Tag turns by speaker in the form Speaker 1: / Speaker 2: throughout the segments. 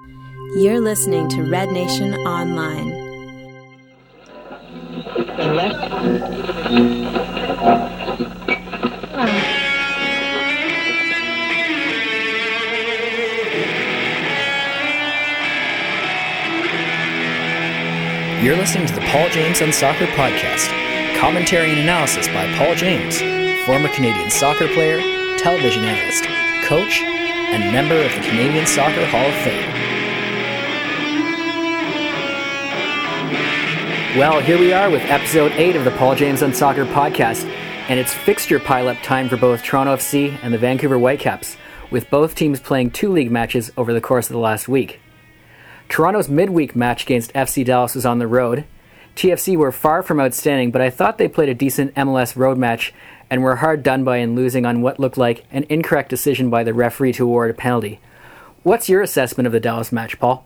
Speaker 1: You're listening to Red Nation Online.
Speaker 2: You're listening to the Paul James on Soccer podcast. Commentary and analysis by Paul James, former Canadian soccer player, television analyst, coach, and member of the Canadian Soccer Hall of Fame. Well, here we are with episode 8 of the Paul James on Soccer podcast, and it's fixture pile-up time for both Toronto FC and the Vancouver Whitecaps, with both teams playing 2 league matches over the course of the last week. Toronto's midweek match against FC Dallas was on the road. TFC were far from outstanding, but I thought they played a decent MLS road match and were hard done by in losing on what looked like an incorrect decision by the referee to award a penalty. What's your assessment of the Dallas match, Paul?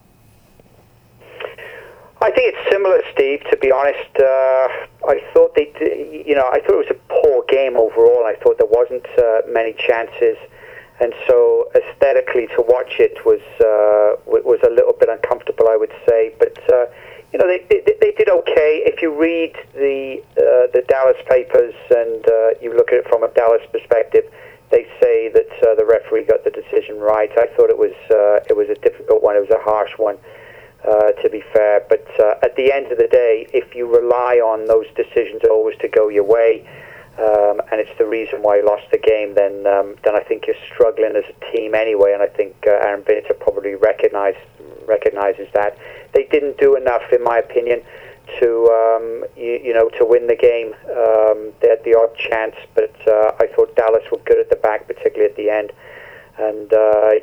Speaker 3: I think it's similar, Steve. To be honest, I thought I thought it was a poor game overall. I thought there wasn't many chances, and so aesthetically to watch it was a little bit uncomfortable, I would say. But they did okay. If you read the Dallas papers and you look at it from a Dallas perspective, they say that the referee got the decision right. I thought it was a difficult one. It was a harsh one. To be fair, but at the end of the day, if you rely on those decisions always to go your way, and it's the reason why you lost the game, then I think you're struggling as a team anyway. And I think Aaron Vinter probably recognizes that they didn't do enough, in my opinion, to to win the game. They had the odd chance, but I thought Dallas were good at the back, particularly at the end. And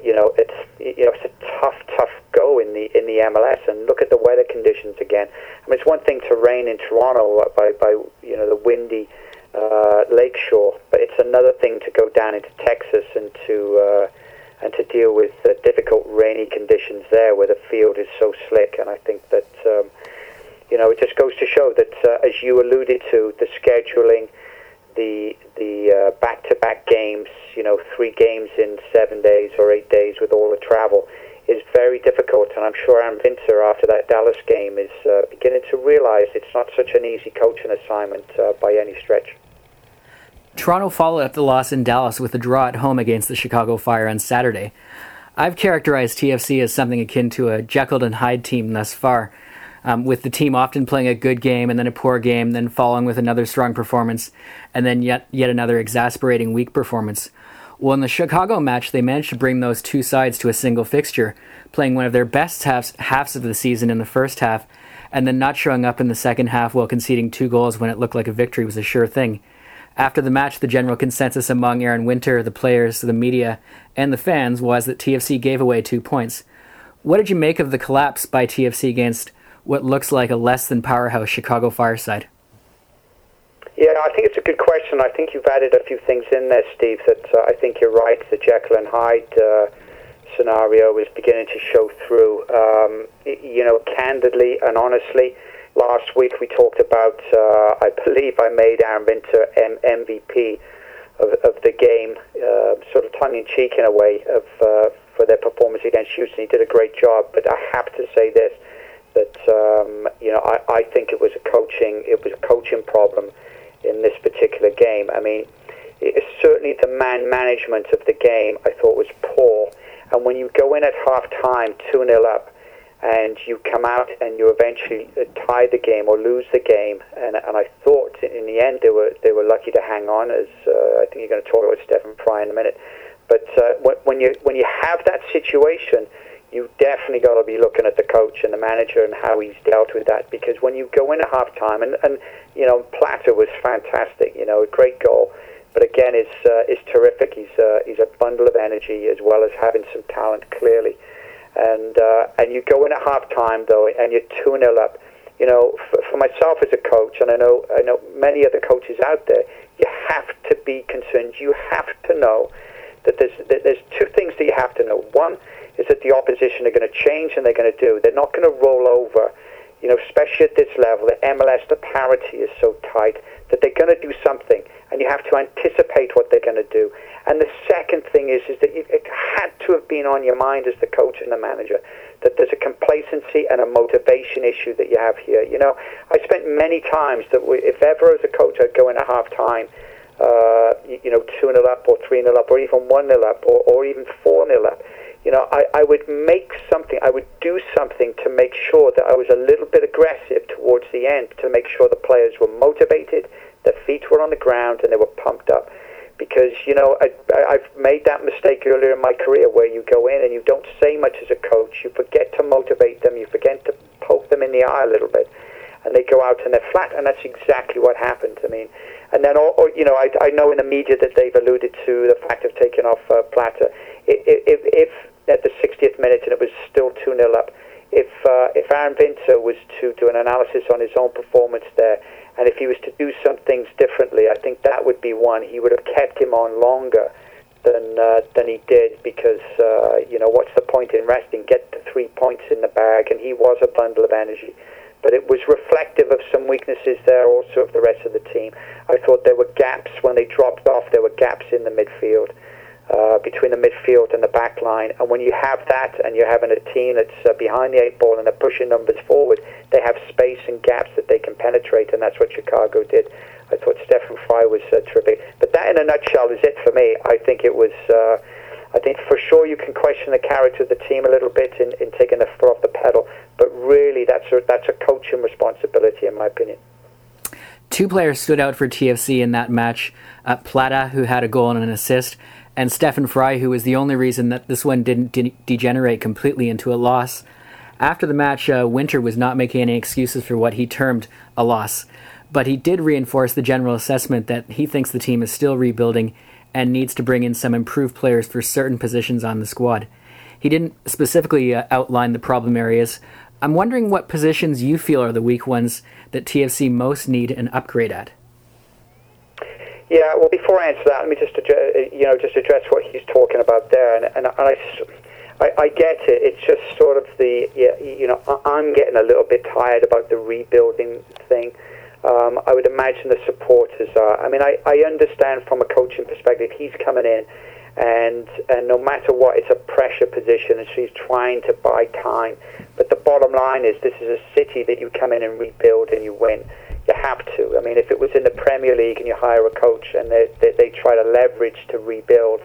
Speaker 3: it's a tough go in the MLS. And look at the weather conditions again. I mean, it's one thing to rain in Toronto by the windy lakeshore, but it's another thing to go down into Texas and to deal with difficult rainy conditions there, where the field is so slick. And I think that it just goes to show that, as you alluded to, the scheduling, the back-to-back games, 3 games in 7 days or 8 days with all the travel, is very difficult. And I'm sure Aaron Vinter, after that Dallas game, is beginning to realize it's not such an easy coaching assignment by any stretch.
Speaker 2: Toronto followed up the loss in Dallas with a draw at home against the Chicago Fire on Saturday. I've characterized TFC as something akin to a Jekyll and Hyde team thus far, with the team often playing a good game and then a poor game, then following with another strong performance, and then yet another exasperating weak performance. Well, in the Chicago match, they managed to bring those two sides to a single fixture, playing one of their best halves of the season in the first half, and then not showing up in the second half while conceding 2 goals when it looked like a victory was a sure thing. After the match, the general consensus among Aaron Winter, the players, the media, and the fans was that TFC gave away 2 points. What did you make of the collapse by TFC against what looks like a less than powerhouse Chicago Fire side?
Speaker 3: Yeah, I think it's a good question. I think you've added a few things in there, Steve, that I think you're right. The Jekyll and Hyde scenario is beginning to show through. Candidly and honestly, last week we talked about, I believe I made Aaron Vinter MVP of the game, sort of tongue-in-cheek in a way, for their performance against Houston. He did a great job, but I have to say this, that I think it was a coaching problem in this particular game. I mean, certainly the man management of the game I thought was poor. And when you go in at half-time 2-0 up, and you come out and you eventually tie the game or lose the game, and I thought in the end they were lucky to hang on. As I think you're going to talk about Stephen Fry in a minute. But when you have that situation, you definitely got to be looking at the coach and the manager and how he's dealt with that. Because when you go in at halftime, and Plata was fantastic, a great goal, but again is terrific. He's a bundle of energy as well as having some talent, clearly. And you go in at halftime though, and you're 2-0 up. For myself as a coach, and I know many other coaches out there, you have to be concerned. You have to know that there's 2 things that you have to know. One is that the opposition are going to change and they're going to do. They're not going to roll over especially at this level, the MLS, the parity is so tight that they're going to do something, and you have to anticipate what they're going to do. And the second thing is that it had to have been on your mind as the coach and the manager that there's a complacency and a motivation issue that you have here. I spent many times that if ever as a coach I'd go in at half-time, 2-0 up or 3-0 up or even 1-0 up or even 4-0 up, I would make something, I would do something to make sure that I was a little bit aggressive towards the end to make sure the players were motivated, their feet were on the ground, and they were pumped up. Because, I've made that mistake earlier in my career where you go in and you don't say much as a coach. You forget to motivate them. You forget to poke them in the eye a little bit. And they go out and they're flat, and that's exactly what happened. I mean, and then, I know in the media that they've alluded to the fact of taking off Plata. If at the 60th minute and it was still 2-0 up, if Aaron Winter was to do an analysis on his own performance there, and if he was to do some things differently, I think that would be one. He would have kept him on longer than he did because, what's the point in resting? Get the 3 points in the bag, and he was a bundle of energy. But it was reflective of some weaknesses there also of the rest of the team. I thought there were gaps when they dropped off. There were gaps in the midfield, between the midfield and the back line. And when you have that and you're having a team that's behind the 8 ball and they're pushing numbers forward, they have space and gaps that they can penetrate, and that's what Chicago did. I thought Stephen Fry was terrific. But that in a nutshell is it for me. I think it was... I think for sure you can question the character of the team a little bit in taking the foot off the pedal, but really that's a coaching responsibility in my opinion.
Speaker 2: Two players stood out for TFC in that match, Plata, who had a goal and an assist, and Stephen Fry, who was the only reason that this one didn't degenerate completely into a loss. After the match, Winter was not making any excuses for what he termed a loss, but he did reinforce the general assessment that he thinks the team is still rebuilding and needs to bring in some improved players for certain positions on the squad. He didn't specifically outline the problem areas. I'm wondering what positions you feel are the weak ones that TFC most need an upgrade at.
Speaker 3: Yeah, well, before I answer that, let me just address what he's talking about there. And I get it. It's just sort of I'm getting a little bit tired about the rebuilding thing. I would imagine the supporters are. I mean, I understand from a coaching perspective, he's coming in, and no matter what, it's a pressure position, and so he's trying to buy time. But the bottom line is, this is a city that you come in and rebuild and you win. You have to. I mean, if it was in the Premier League and you hire a coach and they try to leverage to rebuild,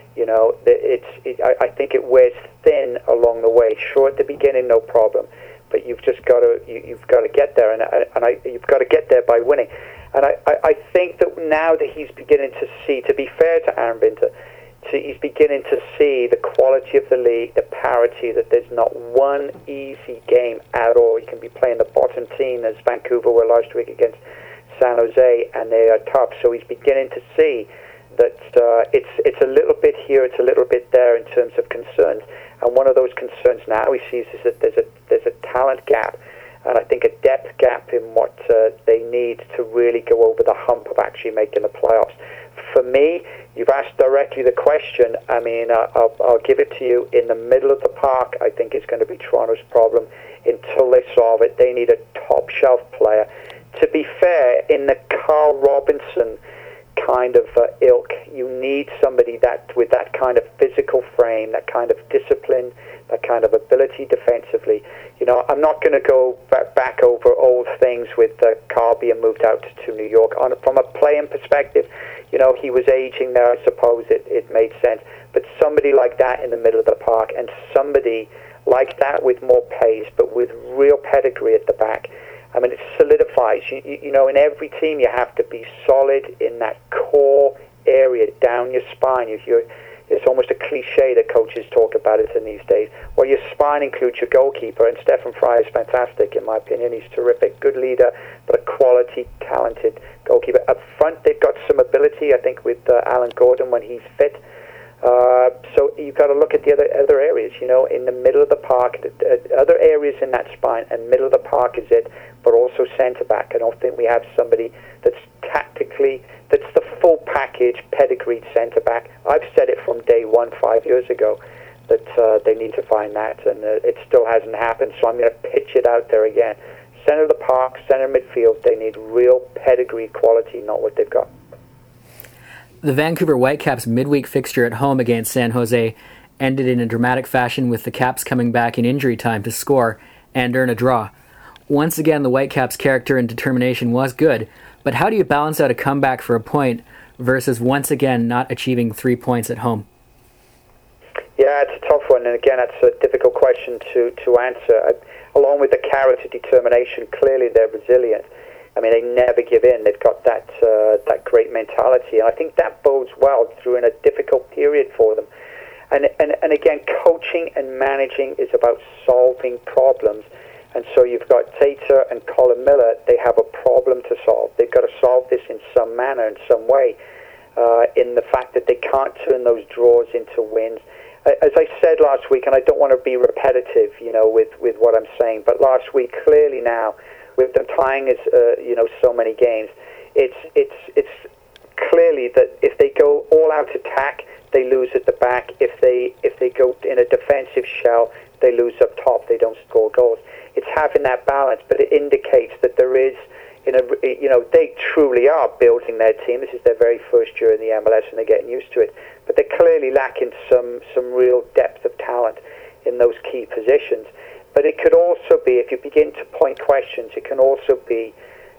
Speaker 3: I think it wears thin along the way. Sure, at the beginning, no problem. But you've just got to get there, and you've got to get there by winning. And I think that now that he's beginning to see, to be fair to Aaron Winter, he's beginning to see the quality of the league, the parity, that there's not one easy game at all. You can be playing the bottom team, as Vancouver were last week against San Jose, and they are tough. So he's beginning to see that it's a little bit here, it's a little bit there in terms of concerns. And one of those concerns now he sees is that there's a talent gap, and I think a depth gap in what they need to really go over the hump of actually making the playoffs. For me, you've asked directly the question. I mean, I'll give it to you. In the middle of the park, I think it's going to be Toronto's problem. Until they solve it, they need a top-shelf player. To be fair, in the Carl Robinson kind of ilk, you need somebody that with that kind of physical frame, that kind of discipline, that kind of ability defensively. I'm not going to go back over old things with Carl being moved out to New York. From a playing perspective, he was aging there. I suppose it made sense. But somebody like that in the middle of the park, and somebody like that with more pace, but with real pedigree at the back. I mean, it solidifies. In every team you have to be solid in that core area down your spine. It's almost a cliche that coaches talk about it in these days. Well, your spine includes your goalkeeper, and Stephen Fry is fantastic, in my opinion. He's terrific, good leader, but a quality, talented goalkeeper. Up front, they've got some ability, I think, with Alan Gordon when he's fit. So you've got to look at the other areas, in the middle of the park, other areas in that spine, and middle of the park is it, but also centre-back. I don't think we have somebody that's tactically, that's the full package, pedigreed centre-back. I've said it from day one 5 years ago that they need to find that, and it still hasn't happened, so I'm going to pitch it out there again. center of the park, center midfield. They need real pedigree quality, not what they've got.
Speaker 2: The Vancouver Whitecaps midweek fixture at home against San Jose ended in a dramatic fashion with the Caps coming back in injury time to score and earn a draw. Once again, the Whitecaps' character and determination was good, but how do you balance out a comeback for a point versus once again not achieving 3 points at home?
Speaker 3: Yeah, it's a tough one, and again, that's a difficult question to answer. Along with the character determination, clearly they're resilient. I mean, they never give in. They've got that great mentality, and I think that bodes well through in a difficult period for them. And again, coaching and managing is about solving problems. And so you've got Tater and Colin Miller. They have a problem to solve. They've got to solve this in some manner, in some way, in the fact that they can't turn those draws into wins. As I said last week, and I don't want to be repetitive, with what I'm saying, but last week, clearly now, with them tying as so many games, it's clearly that if they go all out attack, they lose at the back. If they go in a defensive shell, they lose up top. They don't score goals. It's having that balance, but it indicates that there is, they truly are building their team. This is their very first year in the MLS, and they're getting used to it. But they're clearly lacking some real depth of talent in those key positions. But it could also be, if you begin to point questions, it can also be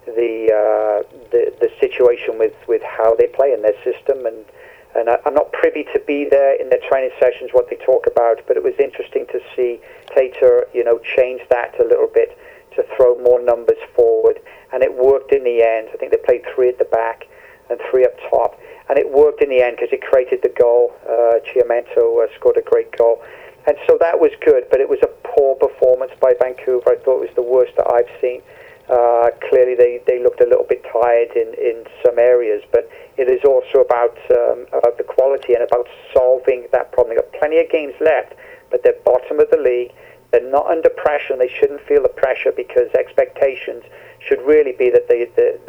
Speaker 3: the situation with how they play in their system. And I'm not privy to be there in their training sessions, what they talk about, but it was interesting to see Tater, change that a little bit to throw more numbers forward. And it worked in the end. I think they played 3 at the back and 3 up top. And it worked in the end because it created the goal. Chiamento scored a great goal. And so that was good, but it was a poor performance by Vancouver. I thought it was the worst that I've seen. Clearly, they looked a little bit tired in some areas, but it is also about the quality and about solving that problem. They've got plenty of games left, but they're bottom of the league. They're not under pressure, and they shouldn't feel the pressure because expectations should really be that they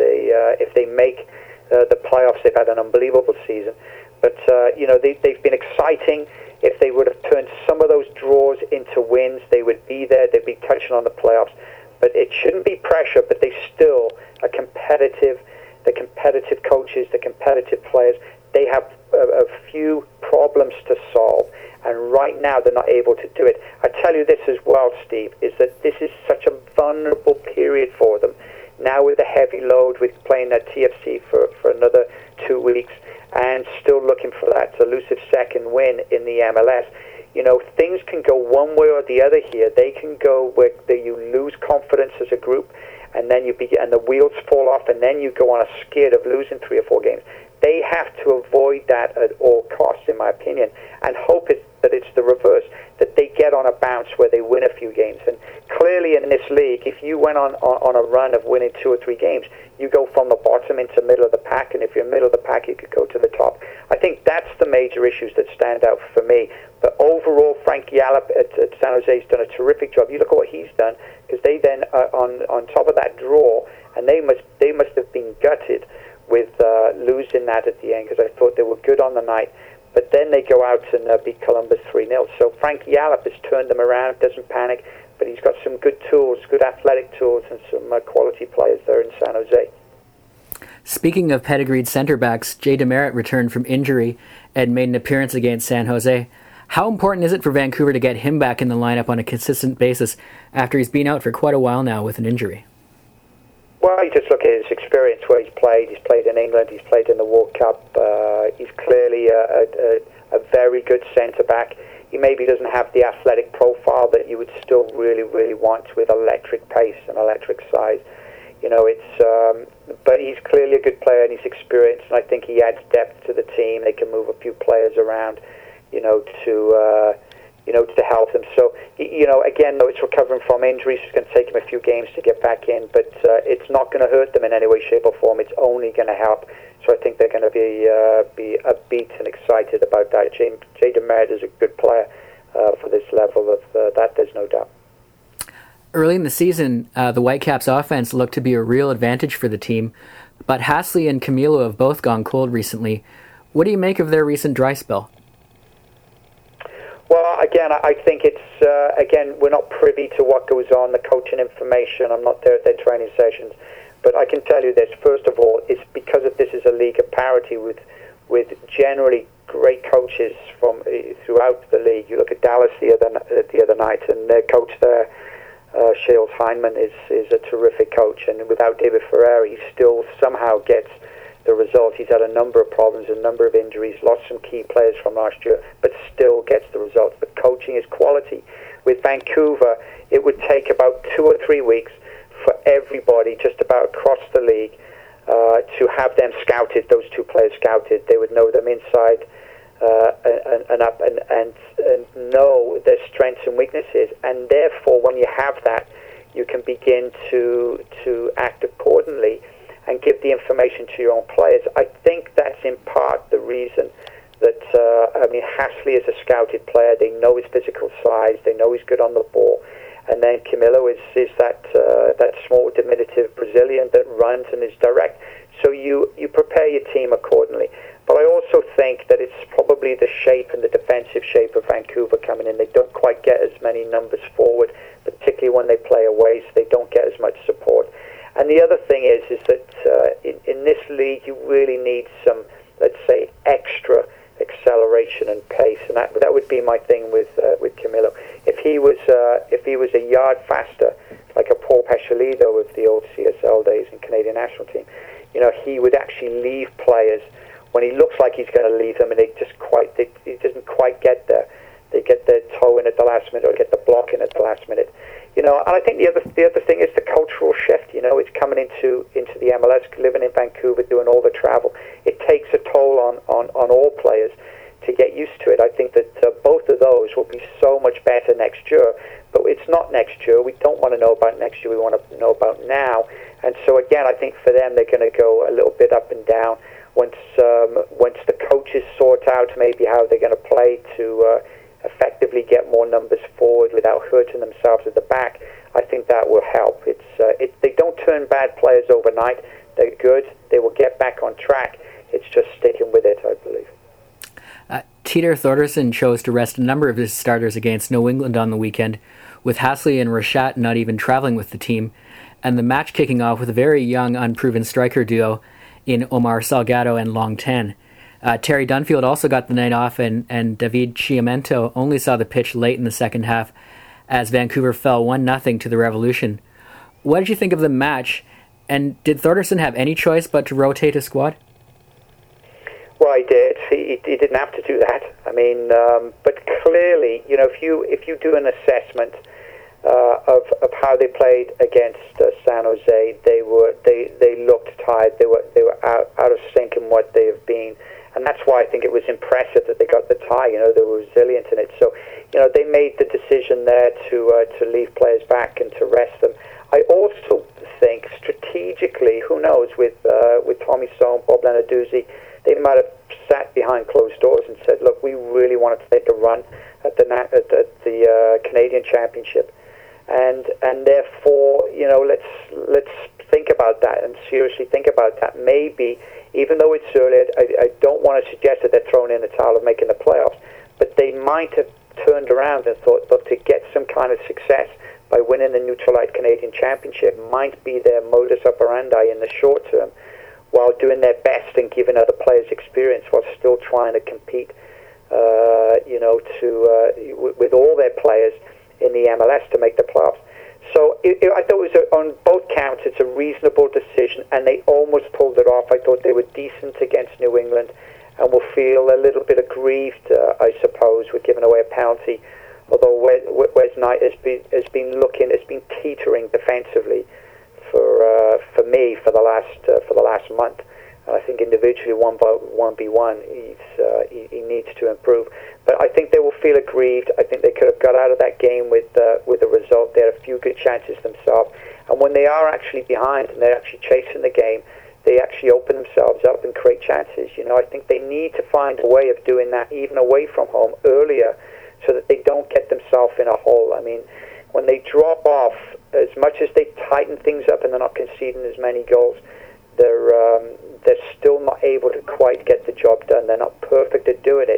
Speaker 3: if they make the playoffs, they've had an unbelievable season. But they've been exciting. If they would have turned some of those draws into wins, they would be there. They'd be touching on the playoffs. But it shouldn't be pressure, but they still are competitive. The competitive coaches, the competitive players, they have a few problems to solve. And right now, they're not able to do it. I tell you this as well, Steve, is that this is such a vulnerable period for them. Now with the heavy load, with playing at TFC for another 2 weeks, and still looking for that elusive second win in the MLS. Things can go one way or the other here. They can go where you lose confidence as a group, and then and the wheels fall off, and then you go on a skid of losing 3 or 4 games. They have to avoid that at all costs, in my opinion, and hope that it's the reverse, that they get on a bounce where they win a few games. And clearly in this league, if you went on a run of winning 2 or 3 games, you go from the bottom into middle of the pack, and if you're middle of the pack, you could go to the top. I think that's the major issues that stand out for me. But overall, Frank Yallop at San Jose has done a terrific job. You look at what he's done, because they then on top of that draw, and they must have been gutted with losing that at the end, because I thought they were good on the night. But then they go out and beat Columbus 3-0. So Frank Yallop has turned them around, doesn't panic, but he's got some good tools, good athletic tools, and some quality players there in San Jose.
Speaker 2: Speaking of pedigreed center backs, Jay DeMerit returned from injury and made an appearance against San Jose. How important is it for Vancouver to get him back in the lineup on a consistent basis after he's been out for quite a while now with an injury?
Speaker 3: Well, you just look at his experience where he's played. He's played in England. He's played in the World Cup. He's clearly a very good centre-back. He maybe doesn't have the athletic profile that you would still really, really want with electric pace and electric size. But he's clearly a good player and he's experienced, and I think he adds depth to the team. They can move a few players around, to help them. So, again, though, it's recovering from injuries. It's going to take him a few games to get back in, but it's not going to hurt them in any way, shape, or form. It's only going to help. So I think they're going to be upbeat and excited about that. Jay DeMerit is a good player for this level of that, there's no doubt.
Speaker 2: Early in the season, the Whitecaps offense looked to be a real advantage for the team, but Hasley and Camilo have both gone cold recently. What do you make of their recent dry spell?
Speaker 3: Well, again, I think it's, again, we're not privy to what goes on, the coaching information. I'm not there at their training sessions. But I can tell you this, first of all, it's because of this is a league of parity with generally great coaches from throughout the league. You look at Dallas the other night, and their coach there, Shields Heineman, is a terrific coach. And without David Ferreira, he still somehow gets the result. He's had a number of problems, a number of injuries, lost some key players from last year, but still gets the results. But coaching is quality. With Vancouver, it would take about 2 or 3 weeks for everybody just about across the league to have them scouted, those two players scouted. They would know them inside and up and know their strengths and weaknesses. And therefore, when you have that, you can begin to act accordingly and give the information to your own players. I think that's in part the reason that, Hasley is a scouted player. They know his physical size. They know he's good on the ball. And then Camilo is that small, diminutive Brazilian that runs and is direct. So you prepare your team accordingly. But I also think that it's probably the shape and the defensive shape of Vancouver coming in. They don't quite get as many numbers forward, particularly when they play away, so they don't get as much support. And the other thing is that in this league, you really need some, let's say, extra acceleration and pace, and that would be my thing with Camilo. If he was a yard faster, like a Paul Pesciolito of the old CSL days and Canadian national team, he would actually leave players when he looks like he's going to leave them, and he doesn't quite get there. They get their toe in at the last minute, or get the block in at the last minute. And I think the other thing is the cultural shift. It's coming into the MLS, living in Vancouver, doing all the travel. It takes a toll on all players to get used to it. I think that both of those will be so much better next year. But it's not next year. We don't want to know about next year. We want to know about now. And so again, I think for them, they're going to go a little bit up and down once the coaches sort out maybe how they're going to play to effectively get more numbers forward without hurting themselves at the back. I think that will help. They don't turn bad players overnight. They're good. They will get back on track. It's just sticking with it, I believe.
Speaker 2: Teeter Thordarson chose to rest a number of his starters against New England on the weekend, with Hasley and Rashat not even traveling with the team, and the match kicking off with a very young, unproven striker duo in Omar Salgado and Long Ten. Terry Dunfield also got the night off, and David Chiamento only saw the pitch late in the second half as Vancouver fell 1-0 to the Revolution. What did you think of the match, and did Thordarson have any choice but to rotate his squad?
Speaker 3: Well, he did. He didn't have to do that. But clearly, if you do an assessment of how they played against San Jose, they looked tired. They were out of sync in what they have been. And that's why I think it was impressive that they got the tie. They were resilient in it. So, they made the decision there to leave players back and to rest them. I also think strategically, who knows, with Tommy Sohn, Bob Lenarduzzi, they might have sat behind closed doors and said, "Look, we really wanted to take a run at the Canadian Championship, and therefore, let's think about that and seriously think about that. Maybe." Even though it's early, I don't want to suggest that they're throwing in the towel of making the playoffs, but they might have turned around and thought, look, to get some kind of success by winning the Nutrilite Canadian Championship might be their modus operandi in the short term, while doing their best and giving other players experience while still trying to compete, with all their players in the MLS to make the playoffs. So I thought it was, on both counts, it's a reasonable decision, and they almost pulled it off. I thought they were decent against New England and will feel a little bit aggrieved, I suppose, with giving away a penalty. Although Wes Knight has been teetering defensively for me for the last month. I think individually, 1v1, he needs to improve. But I think they will feel aggrieved. I think they could have got out of that game with a result. They had a few good chances themselves. And when they are actually behind and they're actually chasing the game, they actually open themselves up and create chances. I think they need to find a way of doing that even away from home earlier so that they don't get themselves in a hole. When they drop off, as much as they tighten things up and they're not conceding as many goals, they're still not able to quite get the job done. They're not perfect at doing it.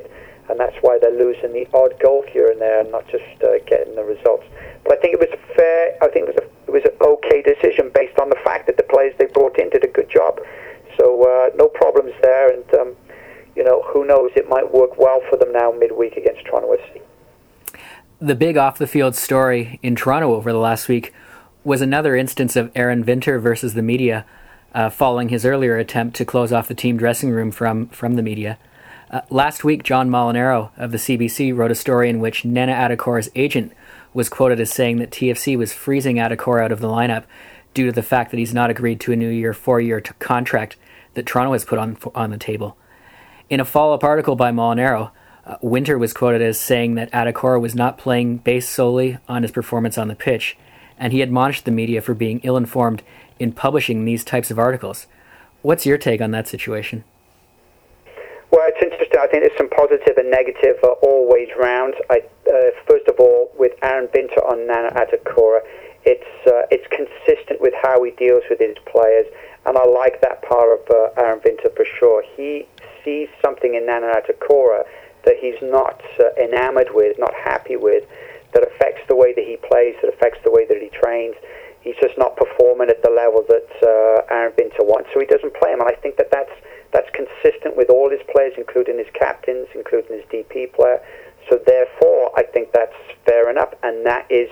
Speaker 3: and that's why they're losing the odd goal here and there and not just getting the results. But I think it was fair. I think it was an okay decision based on the fact that the players they brought in did a good job. So no problems there, and who knows? It might work well for them now midweek against Toronto FC.
Speaker 2: The big off-the-field story in Toronto over the last week was another instance of Aaron Vinter versus the media, following his earlier attempt to close off the team dressing room from the media. Last week, John Molinaro of the CBC wrote a story in which Nana Adekora's agent was quoted as saying that TFC was freezing Adekora out of the lineup due to the fact that he's not agreed to a new year 4-year contract that Toronto has put on the table. In a follow-up article by Molinaro, Winter was quoted as saying that Adekora was not playing based solely on his performance on the pitch, and he admonished the media for being ill-informed in publishing these types of articles. What's your take on that situation?
Speaker 3: Well, it's interesting. I think there's some positive and negative always round. First of all, with Aaron Vinter on Nana Adekora, it's consistent with how he deals with his players, and I like that part of Aaron Vinter for sure. He sees something in Nana Adekora that he's not enamored with, not happy with, that affects the way that he plays, that affects the way that he trains. He's just not performing at the level that Aaron Vinter wants, so he doesn't play him. And I think that's consistent with all his players, including his captains, including his DP player. So therefore, I think that's fair enough, and that is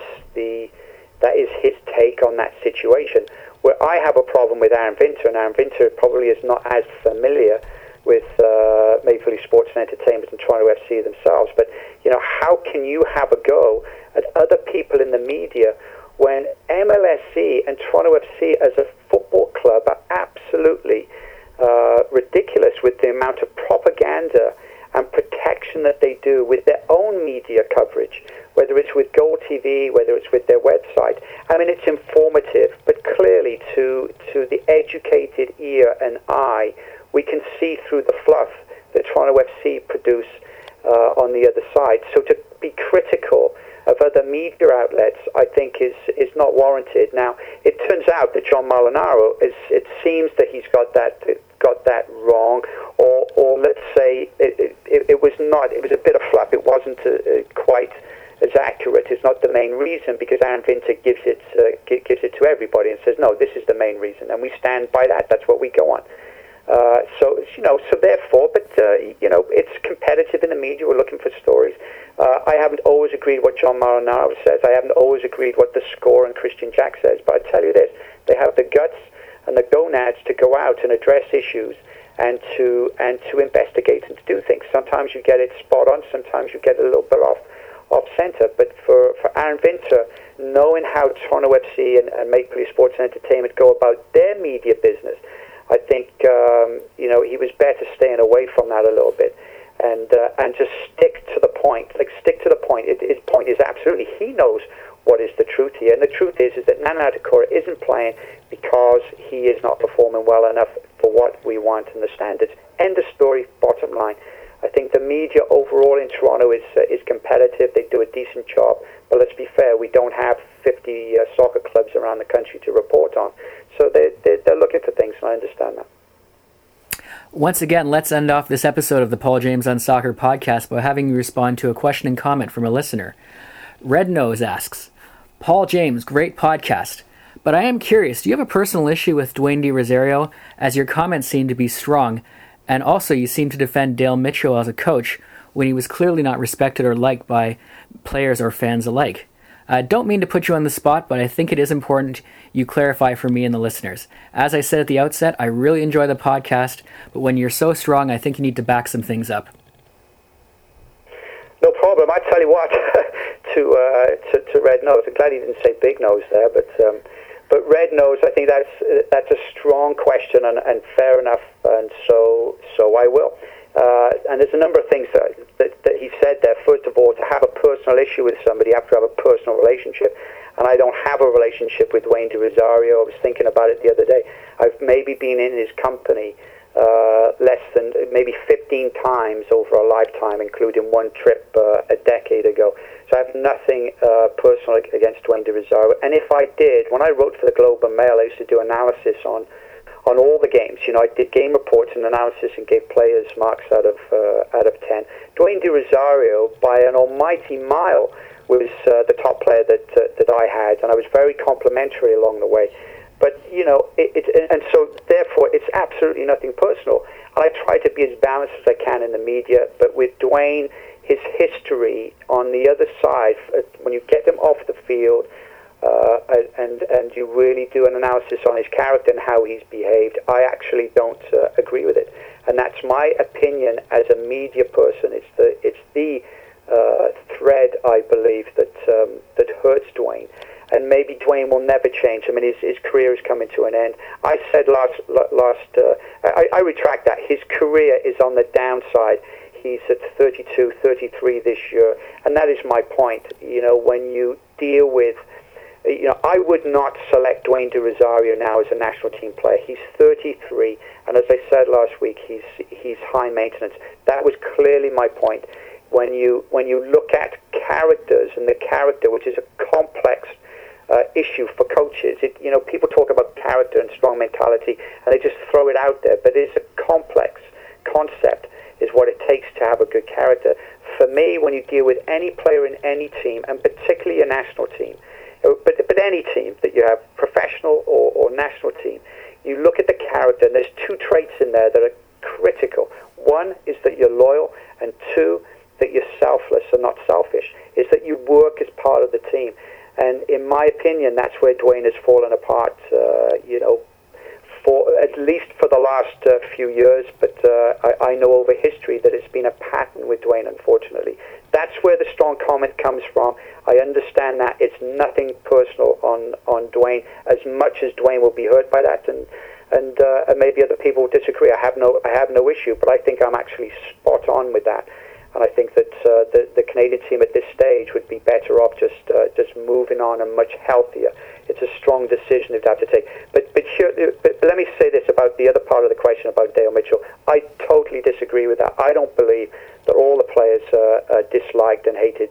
Speaker 3: his take on that situation. Where I have a problem with Aaron Vinter, and Aaron Vinter probably is not as familiar with Maple Leaf Sports and Entertainment and Toronto FC themselves, but how can you have a go at other people in the media when MLSC and Toronto FC as a football club are absolutely ridiculous with the amount of propaganda and protection that they do with their own media coverage, whether it's with Goal TV, whether it's with their website. I mean, it's informative, but clearly to the educated ear and eye, we can see through the fluff that Toronto FC produce on the other side. So to be critical of other media outlets, I think, is not warranted. Now, it turns out that John Molinaro it seems that he's got that wrong, or let's say it was not. It was a bit of fluff. It wasn't quite as accurate. It's not the main reason, because Aaron Vinter gives it to everybody and says, no, this is the main reason, and we stand by that. That's what we go on. So therefore, but it's competitive in the media. We're looking for stories. I haven't always agreed what John Molinaro says. I haven't always agreed what the Score and Christian Jack says. But I tell you this: they have the guts and the gonads to go out and address issues and to investigate and to do things. Sometimes you get it spot on. Sometimes you get a little bit off center. But for Aaron Vinter, knowing how Toronto FC and Maple Leaf Sports and Entertainment go about their media business, I think he was better staying away from that a little bit, and just stick to the point. Stick to the point. His point is absolutely, he knows what is the truth here, and the truth is that Nana Adekora isn't playing because he is not performing well enough for what we want and the standards. End of story. Bottom line. I think the media overall in Toronto is competitive. They do a decent job, but let's be fair, we don't have 50 soccer clubs around the country to report on. So they're looking for things, and I understand that.
Speaker 2: Once again, let's end off this episode of the Paul James on Soccer podcast by having you respond to a question and comment from a listener. Red Nose asks, Paul James, great podcast, but I am curious, do you have a personal issue with Dwayne De Rosario, as your comments seem to be strong, and also you seem to defend Dale Mitchell as a coach when he was clearly not respected or liked by players or fans alike? Don't mean to put you on the spot, but I think it is important you clarify for me and the listeners. As I said at the outset, I really enjoy the podcast, but when you're so strong, I think you need to back some things up.
Speaker 3: No problem. I tell you what, to Red Nose, I'm glad he didn't say Big Nose there, but Red Nose, I think that's a strong question and fair enough, and so I will. And there's a number of things that he said there. First of all, to have a personal issue with somebody, you have to have a personal relationship. And I don't have a relationship with Dwayne De Rosario. I was thinking about it the other day. I've maybe been in his company less than maybe 15 times over a lifetime, including one trip a decade ago. So I have nothing personal against Dwayne De Rosario. And if I did, when I wrote for the Globe and Mail, I used to do analysis on on all the games. You know, I did game reports and analysis and gave players marks out of 10. Dwayne De Rosario, by an almighty mile, was the top player that I had, and I was very complimentary along the way. But, you know, and so, therefore, it's absolutely nothing personal. And I try to be as balanced as I can in the media, but with Dwayne, his history on the other side, when you get him off the field, and you really do an analysis on his character and how he's behaved, I actually don't agree with it. And that's my opinion as a media person. It's the thread, I believe, that hurts Dwayne. And maybe Dwayne will never change. I mean, his career is coming to an end. I said I retract that. His career is on the downside. He's at 32, 33 this year. And that is my point. You know, when you deal with, you know, I would not select Dwayne De Rosario now as a national team player. He's 33, and as I said last week, he's high maintenance. That was clearly my point. When you look at characters, and the character, which is a complex issue for coaches, you know, people talk about character and strong mentality, and they just throw it out there, but it's a complex concept, is what it takes to have a good character. For me, when you deal with any player in any team, and particularly a national team, but any team that you have, professional or national team, you look at the character, and there's two traits in there that are critical. One is that you're loyal, and two, that you're selfless and not selfish, is that you work as part of the team. And in my opinion, that's where Dwayne has fallen apart, you know, at least for the last few years, but I know over history that it's been a pattern with Dwayne, unfortunately. That's where the strong comment comes from. I understand that. It's nothing personal on Dwayne, as much as Dwayne will be hurt by that, and maybe other people will disagree. I have no issue, but I think I'm actually spot on with that. And I think that the Canadian team at this stage would be better off just moving on and much healthier. It's a strong decision they'd have to take. But let me say this about the other part of the question about Dale Mitchell. I totally disagree with that. I don't believe that all the players disliked and hated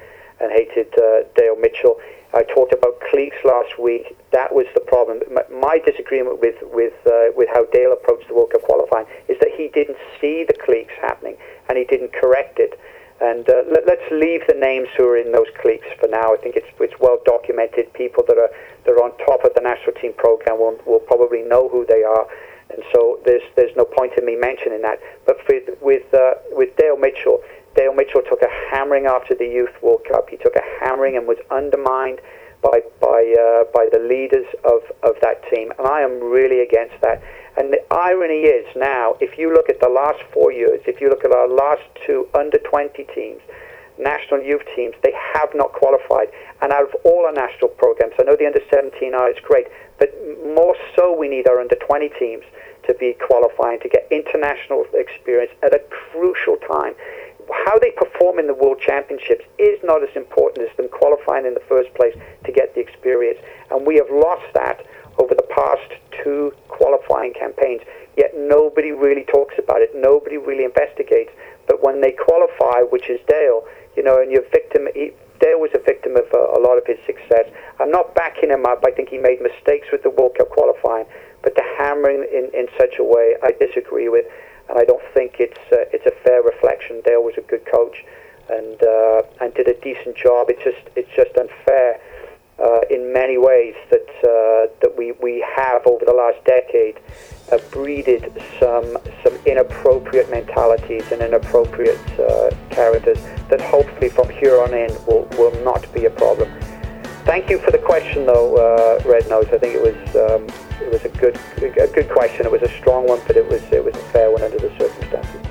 Speaker 3: Dale Mitchell. I talked about cliques last week. That was the problem. My disagreement with how Dale approached the World Cup qualifying is that he didn't see the cliques happening and he didn't correct it. And let's leave the names who are in those cliques for now. I think it's well documented. People that are on top of the national team program will probably know who they are, and so there's no point in me mentioning that. But with Dale Mitchell took a hammering after the Youth World Cup. He took a hammering and was undermined by the leaders of that team, and I am really against that. And the irony is now, if you look at the last 4 years, if you look at our last two under-20 teams, national youth teams, they have not qualified. And out of all our national programs, I know the under-17 are, it's great, but more so we need our under-20 teams to be qualifying, to get international experience at a crucial time. How they perform in the World Championships is not as important as them qualifying in the first place to get the experience. And we have lost that over the past two qualifying campaigns, yet nobody really talks about it. Nobody really investigates. But when they qualify, which is Dale, you know, and Dale was a victim of a lot of his success. I'm not backing him up. I think he made mistakes with the World Cup qualifying, but the hammering in such a way, I disagree with, and I don't think it's a fair reflection. Dale was a good coach and did a decent job. It's just unfair in many ways that we have over the last decade breeded some inappropriate mentalities and inappropriate characters that hopefully from here on in will not be a problem. Thank you for the question, though, Red Nose. I think it was a good question. It was a strong one, but it was a fair one under the circumstances.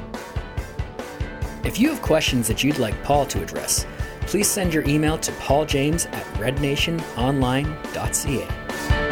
Speaker 2: If you have questions that you'd like Paul to address, please send your email to pauljames@rednationonline.ca.